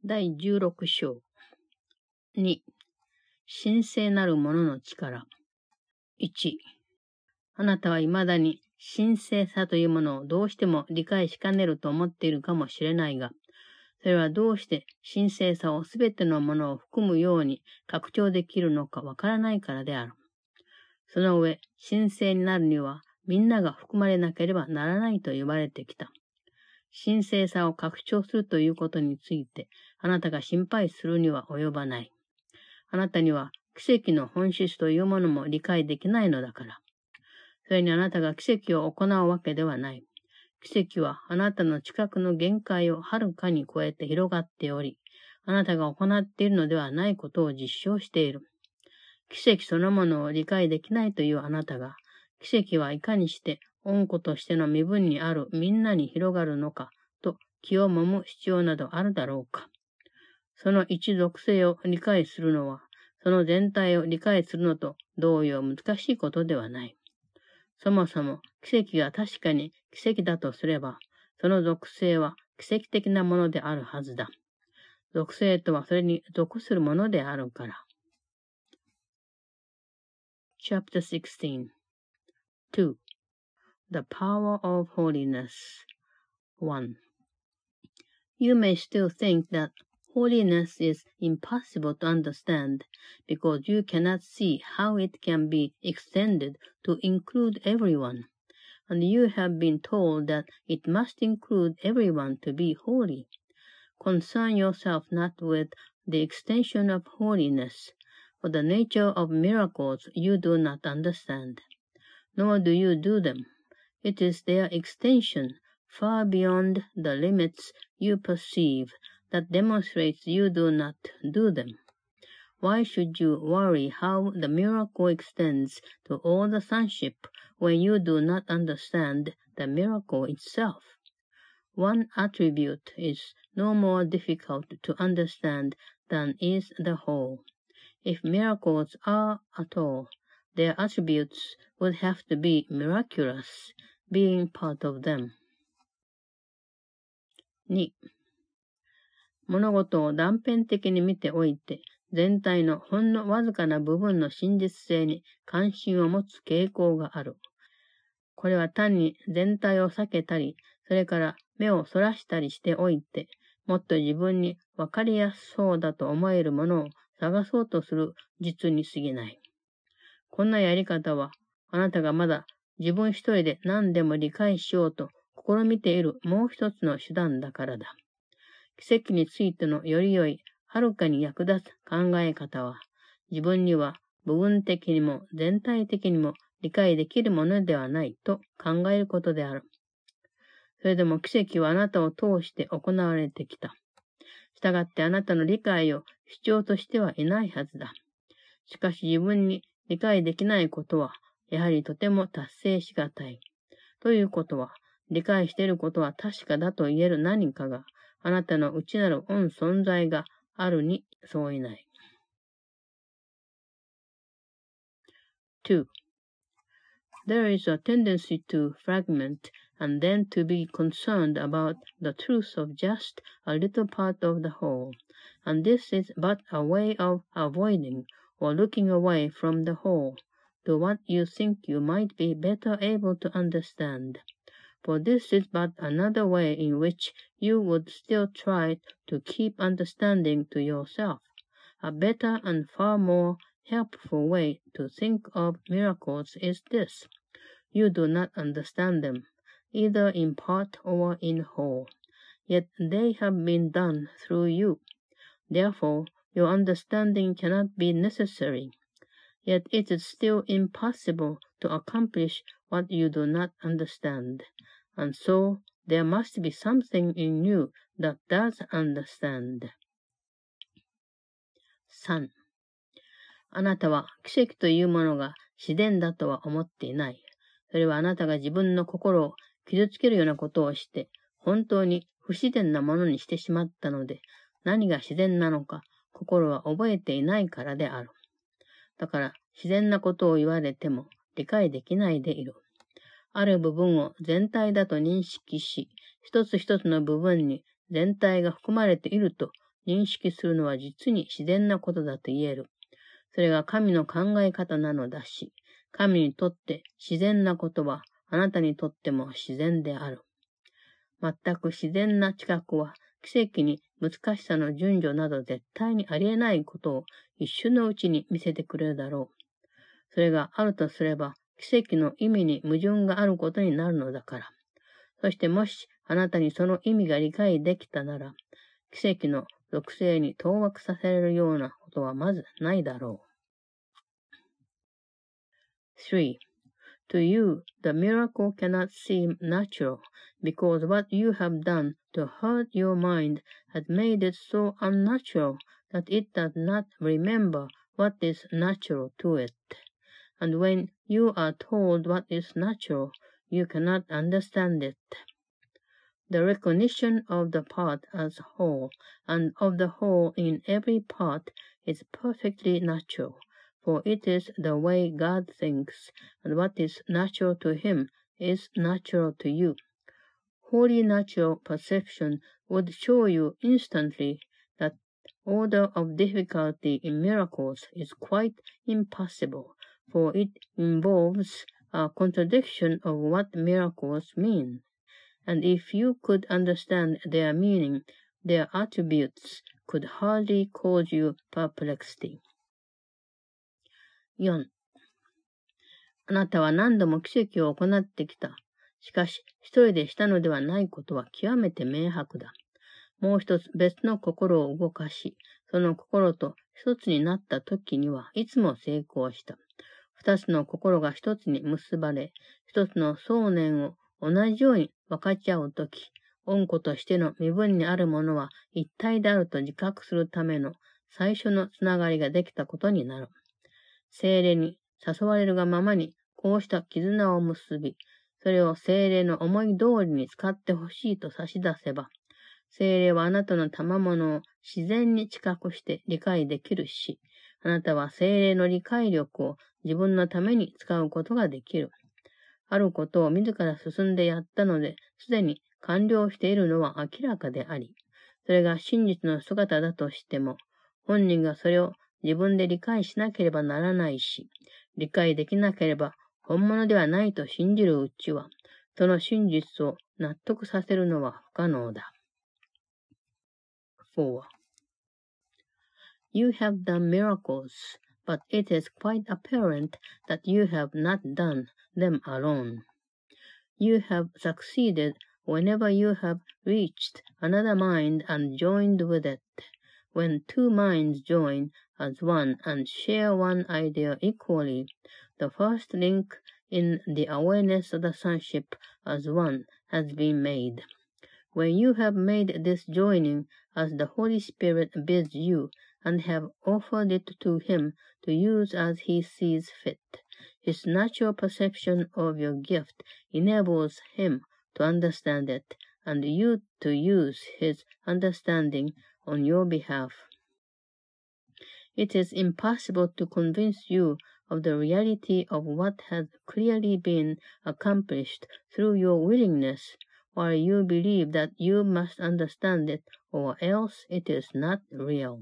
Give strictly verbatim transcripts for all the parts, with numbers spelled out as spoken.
だいじゅうろく章。に、神聖なるものの力。いち、あなたは未だに神聖さというものをどうしても理解しかねると思っているかもしれないが、それはどうして神聖さをすべてのものを含むように拡張できるのかわからないからである。その上、神聖になるにはみんなが含まれなければならないと言われてきた。神聖さを拡張するということについて、あなたが心配するには及ばない。あなたには奇跡の本質というものも理解できないのだから。それにあなたが奇跡を行うわけではない。奇跡はあなたの近くの限界をはるかに超えて広がっており、あなたが行っているのではないことを実証している。奇跡そのものを理解できないというあなたが、奇跡はいかにして恩子としての身分にあるみんなに広がるのかと気をもむ必要などあるだろうか。その一属性を理解するのは、その全体を理解するのと同様難しいことではない。そもそも奇跡が確かに奇跡だとすれば、その属性は奇跡的なものであるはずだ。属性とはそれに属するものであるから。Chapter sixteen. two. The Power of Holiness. one. You may still think that holiness is impossible to understand because you cannot see how it can be extended to include everyone, and you have been told that it must include everyone to be holy. Concern yourself not with the extension of holiness, for the nature of miracles you do not understand, nor do you do them. It is their extension, far beyond the limits you perceive, that demonstrates you do not do them. Why should you worry how the miracle extends to all the sonship when you do not understand the miracle itself? One attribute is no more difficult to understand than is the whole. If miracles are at all, their attributes would have to be miraculous, being part of them. に. 物事を断片的に見ておいて、全体のほんのわずかな部分の真実性に関心を持つ傾向がある。これは単に全体を避けたり、それから目をそらしたりしておいて、もっと自分にわかりやすそうだと思えるものを探そうとする実に過ぎない。こんなやり方は、あなたがまだ自分一人で何でも理解しようと試みているもう一つの手段だからだ。奇跡についてのより良い、はるかに役立つ考え方は、自分には部分的にも全体的にも理解できるものではないと考えることである。それでも奇跡はあなたを通して行われてきた。したがってあなたの理解を主張としてはいないはずだ。しかし自分に理解できないことは、やはりとても達成しがたい。ということは、理解していることは確かだと言える何かが、あなたの内なる恩存在があるに相違ない。two. There is a tendency to fragment and then to be concerned about the truth of just a little part of the whole, and this is but a way of avoiding or looking away from the whole to what you think you might be better able to understand. For this is but another way in which you would still try to keep understanding to yourself. A better and far more helpful way to think of miracles is this. You do not understand them, either in part or in whole, yet they have been done through you. Therefore, your understanding cannot be necessary. Yet it is still impossible to accomplish what you do not understand, and so there must be something in you that does understand. さん. あなたは奇跡というものが自然だとは思っていない。それはあなたが自分の心を傷つけるようなことをして、本当に不自然なものにしてしまったので、何が自然なのか心は覚えていないからである。だから自然なことを言われても理解できないでいる。ある部分を全体だと認識し、一つ一つの部分に全体が含まれていると認識するのは実に自然なことだと言える。それが神の考え方なのだし、神にとって自然なことはあなたにとっても自然である。全く自然な知覚は奇跡に難しさの順序など絶対にありえないことを一瞬のうちに見せてくれるだろう。それがあるとすれば奇跡の意味に矛盾があることになるのだから。そしてもしあなたにその意味が理解できたなら、奇跡の属性に当惑させられるようなことはまずないだろう。three. To you, the miracle cannot seem natural, because what you have done to hurt your mind has made it so unnatural that it does not remember what is natural to it. And when you are told what is natural, you cannot understand it. The recognition of the part as whole, and of the whole in every part, is perfectly natural. For it is the way God thinks, and what is natural to him is natural to you. Wholly natural perception would show you instantly that order of difficulty in miracles is quite impossible, for it involves a contradiction of what miracles mean. And if you could understand their meaning, their attributes could hardly cause you perplexity. よん. あなたは何度も奇跡を行ってきた。しかし、一人でしたのではないことは極めて明白だ。もう一つ別の心を動かし、その心と一つになった時にはいつも成功した。二つの心が一つに結ばれ、一つの想念を同じように分かち合うとき、恩子としての身分にあるものは一体であると自覚するための最初のつながりができたことになる。精霊に誘われるがままにこうした絆を結び、それを精霊の思い通りに使ってほしいと差し出せば、精霊はあなたの賜物を自然に知覚して理解できるし、あなたは精霊の理解力を自分のために使うことができる。あることを自ら進んでやったので、すでに完了しているのは明らかであり、それが真実の姿だとしても、本人がそれを自分で理解しなければならないし、理解できなければ本物ではないと信じるうちは、その真実を納得させるのは不可能だ。four. You have done miracles, but it is quite apparent that you have not done them alone. You have succeeded whenever you have reached another mind and joined with it. When two minds join as one and share one idea equally, the first link in the awareness of the sonship as one has been made. When you have made this joining as the Holy Spirit bids you, and have offered it to him to use as he sees fit, his natural perception of your gift enables him to understand it, and you to use his understanding on your behalf. It is impossible to convince you of the reality of what has clearly been accomplished through your willingness, while you believe that you must understand it, or else it is not real.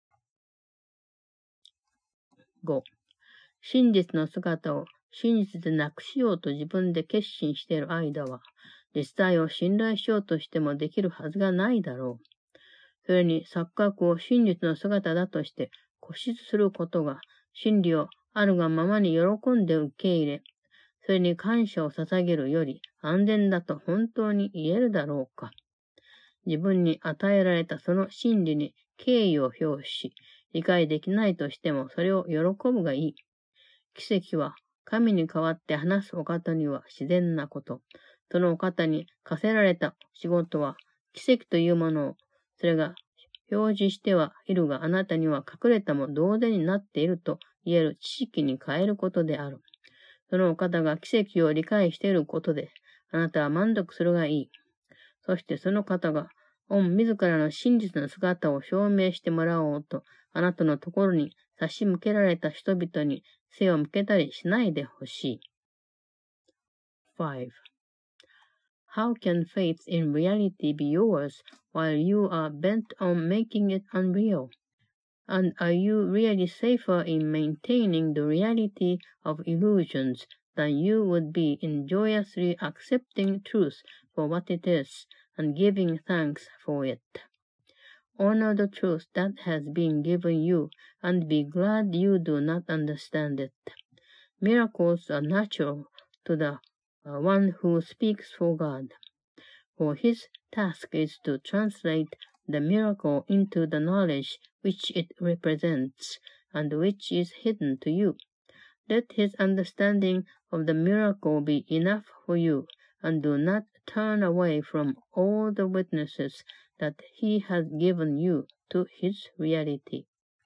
ご. 真実の姿を真実でなくしようと自分で決心している間は、実際を信頼しようとしてもできるはずがないだろう。それに錯覚を真実の姿だとして固執することが、真理をあるがままに喜んで受け入れ、それに感謝を捧げるより安全だと本当に言えるだろうか。自分に与えられたその真理に敬意を表し、理解できないとしてもそれを喜ぶがいい。奇跡は神に代わって話すお方には自然なこと。そのお方に課せられた仕事は奇跡というものを、それが表示してはいるがあなたには隠れたも同然になっていると言える知識に変えることである。そのお方が奇跡を理解していることで、あなたは満足するがいい。そしてその方が、御自らの真実の姿を証明してもらおうと、あなたのところに差し向けられた人々に背を向けたりしないでほしい。five. how can faith in reality be yours while you are bent on making it unreal? And are you really safer in maintaining the reality of illusions than you would be in joyously accepting truth for what it is and giving thanks for it? Honor the truth that has been given you and be glad you do not understand it. Miracles are natural to the uh, one who speaks for God, for his task is to translate the miracle into the knowledge which it represents and which is hidden to you. Let his understanding of the miracle be enough for you, and do not turn away from all the witnesses that he has given you to his reality.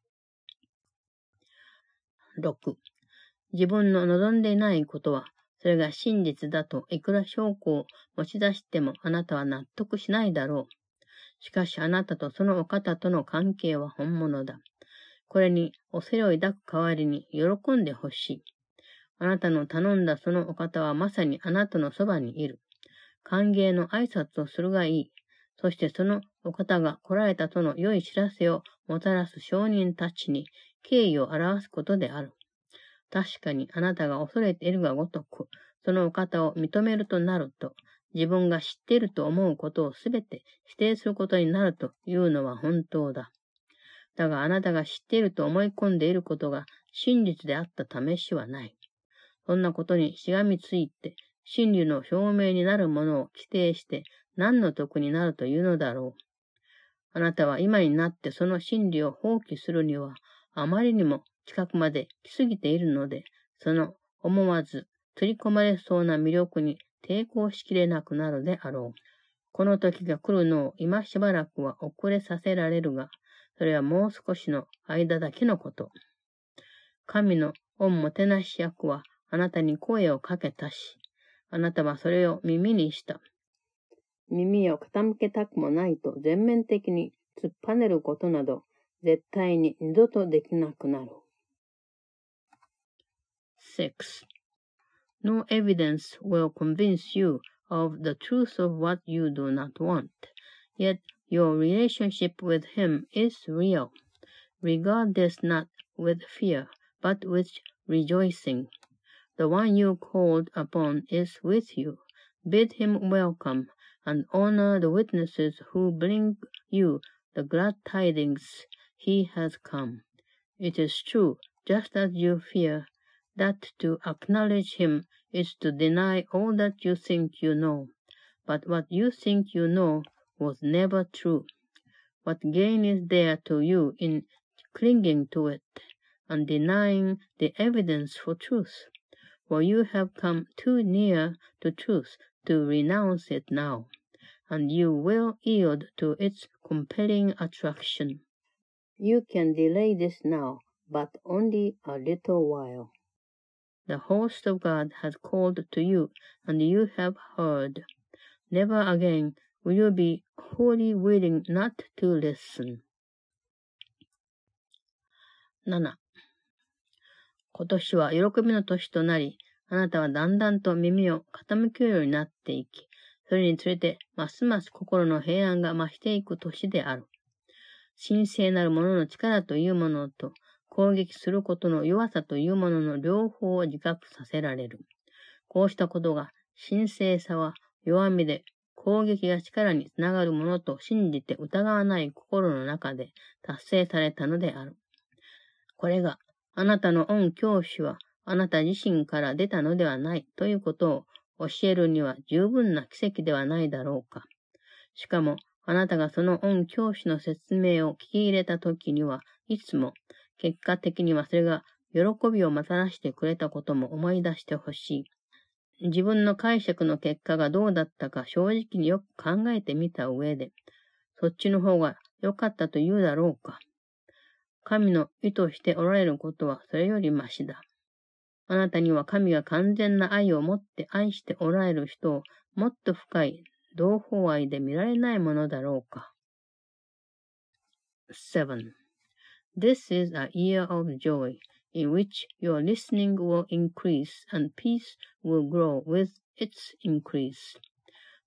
ろく. 自分の望んでいないことは、それが真実だといくら証拠を持ち出してもあなたは納得しないだろう。しかしあなたとそのお方との関係は本物だ。これに恐れを抱く代わりに喜んでほしい。あなたの頼んだそのお方はまさにあなたのそばにいる。歓迎の挨拶をするがいい。そしてそのお方が来られたとの良い知らせをもたらす証人たちに敬意を表すことである。確かにあなたが恐れているがごとく、そのお方を認めるとなると、自分が知っていると思うことをすべて否定することになるというのは本当だ。だがあなたが知っていると思い込んでいることが真実であった試しはない。そんなことにしがみついて、真理の表明になるものを規定して何の得になるというのだろう。あなたは今になってその真理を放棄するには、あまりにも近くまで来すぎているので、その思わず取り込まれそうな魅力に抵抗しきれなくなるであろう。この時が来るのを今しばらくは遅れさせられるが、それはもう少しの間だけのこと。神の御もてなし役はあなたに声をかけたし、あなたはそれを耳にした。耳を傾けたくもないと全面的に突っぱねることなど、絶対に二度とできなくなる。six. No evidence will convince you of the truth of what you do not want, yet your relationship with him is real. Regard this not with fear, but with rejoicing. The one you called upon is with you. Bid him welcome, and honor the witnesses who bring you the glad tidings he has come. It is true, just as you fear, that to acknowledge him is to deny all that you think you know. But what you think you know was never true. What gain is there to you in clinging to it and denying the evidence for truth? For you have come too near to truth to renounce it now, and you will yield to its compelling attraction. You can delay this now, but only a little while. The host of God has called to you, and you have heard. Never again will you be wholly willing not to listen. なな. 今年は喜びの年となり、あなたはだんだんと耳を傾けるようになっていき、それにつれてますます心の平安が増していく年である。神聖なるものの力というものと、攻撃することの弱さというものの両方を自覚させられる。こうしたことが神聖さは弱みで攻撃が力につながるものと信じて疑わない心の中で達成されたのである。これがあなたの御教師はあなた自身から出たのではないということを教えるには十分な奇跡ではないだろうか。しかもあなたがその御教師の説明を聞き入れたときにはいつも結果的にはそれが喜びをもたらしてくれたことも思い出してほしい。自分の解釈の結果がどうだったか正直によく考えてみた上で、そっちの方が良かったと言うだろうか。神の意図しておられることはそれよりましだ。あなたには神が完全な愛を持って愛しておられる人をもっと深い同胞愛で見られないものだろうか。seven.This is a year of joy, in which your listening will increase and peace will grow with its increase.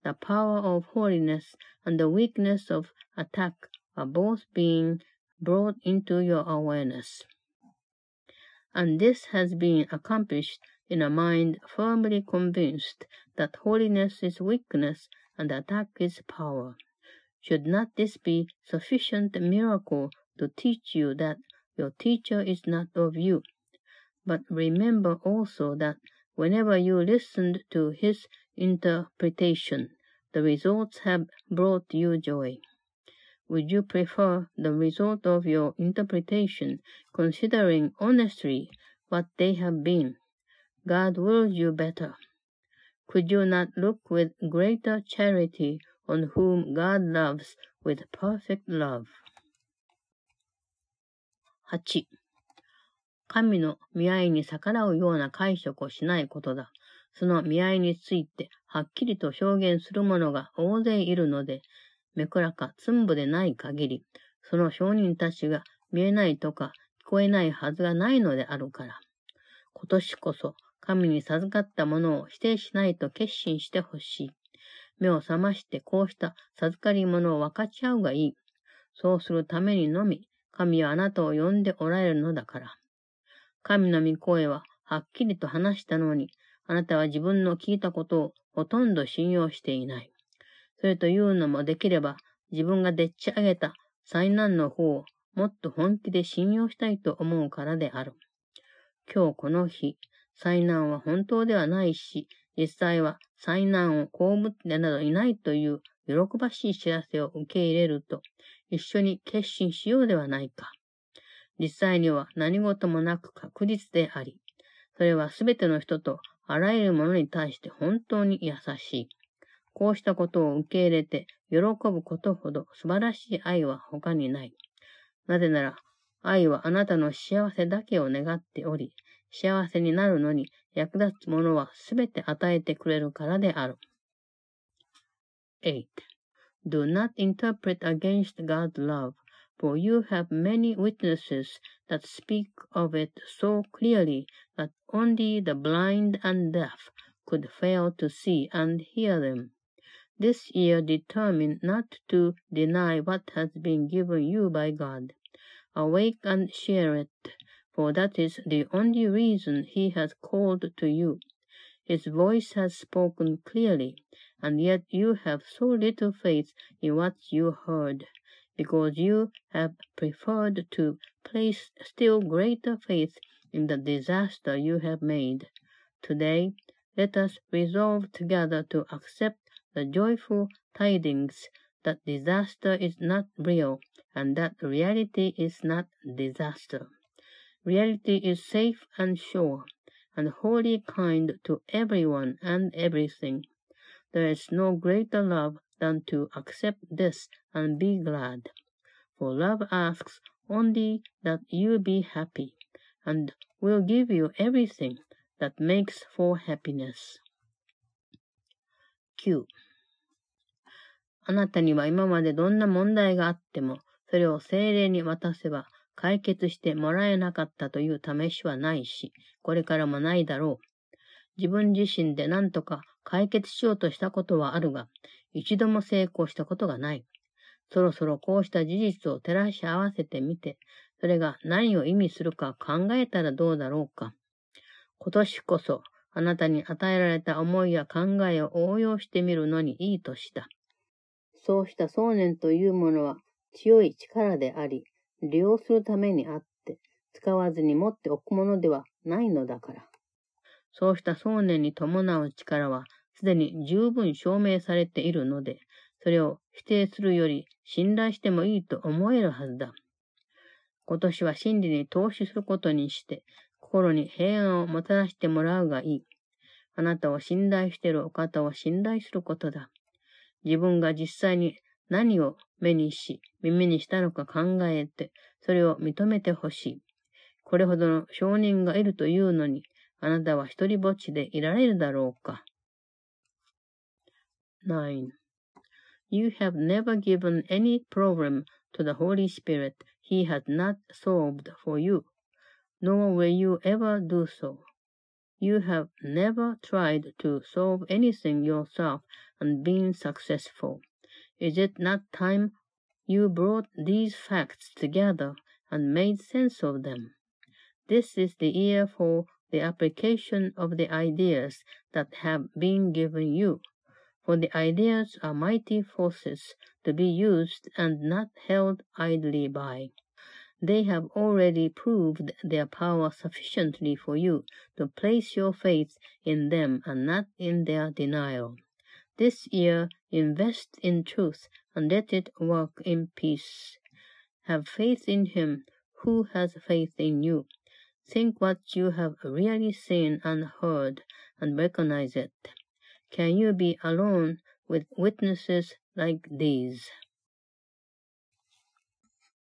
the power of holiness and the weakness of attack are both being brought into your awareness. And this has been accomplished in a mind firmly convinced that holiness is weakness and attack is power. Should not this be sufficient miracle to teach you that your teacher is not of you? But remember also that whenever you listened to his interpretation, the results have brought you joy. Would you prefer the result of your interpretation, considering honestly what they have been? God wills you better. Could you not look with greater charity on whom God loves with perfect love? はち. 神の見合いに逆らうような解釈をしないことだ。その見合いについてはっきりと表現する者が大勢いるので、めくらか寸部でない限り、その証人たちが見えないとか聞こえないはずがないのであるから。今年こそ神に授かったものを否定しないと決心してほしい。目を覚ましてこうした授かり物を分かち合うがいい。そうするためにのみ、神はあなたを呼んでおられるのだから。神の御声ははっきりと話したのに、あなたは自分の聞いたことをほとんど信用していない。それというのもできれば、自分がでっち上げた災難の方をもっと本気で信用したいと思うからである。今日この日、災難は本当ではないし、実際は災難を被ってなどいないという喜ばしい知らせを受け入れると、一緒に決心しようではないか。実際には何事もなく確実であり、それはすべての人とあらゆるものに対して本当に優しい。こうしたことを受け入れて喜ぶことほど素晴らしい愛は他にない。なぜなら、愛はあなたの幸せだけを願っており、幸せになるのに役立つものはすべて与えてくれるからである。eight. Do not interpret against God's love, for you have many witnesses that speak of it so clearly that only the blind and deaf could fail to see and hear them. This year determine not to deny what has been given you by God. Awake and share it, for that is the only reason He has called to you. His voice has spoken clearly, and yet you have so little faith in what you heard, because you have preferred to place still greater faith in the disaster you have made. Today, let us resolve together to accept the joyful tidings that disaster is not real, and that reality is not disaster. Reality is safe and sure, and wholly kind to everyone and everything. There is no greater love than to accept this and be glad. For love asks only that you be happy, and will give you everything that makes for happiness. きゅう. あなたには今までどんな問題があっても、それを精霊に渡せば解決してもらえなかったという試しはないし、これからもないだろう。自分自身で何とか解決しようとしたことはあるが、一度も成功したことがない。そろそろこうした事実を照らし合わせてみて、それが何を意味するか考えたらどうだろうか。今年こそあなたに与えられた思いや考えを応用してみるのにいい年だ。そうした想念というものは強い力であり、利用するためにあって、使わずに持っておくものではないのだから。そうした想念に伴う力は、すでに十分証明されているので、それを否定するより信頼してもいいと思えるはずだ。今年は真理に投資することにして、心に平安をもたらしてもらうがいい。あなたを信頼しているお方を信頼することだ。自分が実際に何を目にし、耳にしたのか考えて、それを認めてほしい。これほどの証人がいるというのに、あなたは一人ぼっちでいられるだろうか。nine. You have never given any problem to the Holy Spirit He has not solved for you, nor will you ever do so. You have never tried to solve anything yourself and been successful. Is it not time you brought these facts together and made sense of them? This is the year for the application of the ideas that have been given you, for the ideas are mighty forces to be used and not held idly by. They have already proved their power sufficiently for you to place your faith in them and not in their denial. This year, invest in truth and let it work in peace. Have faith in him who has faith in you. Think what you have really seen and heard and recognize it. Can you be alone with witnesses like these?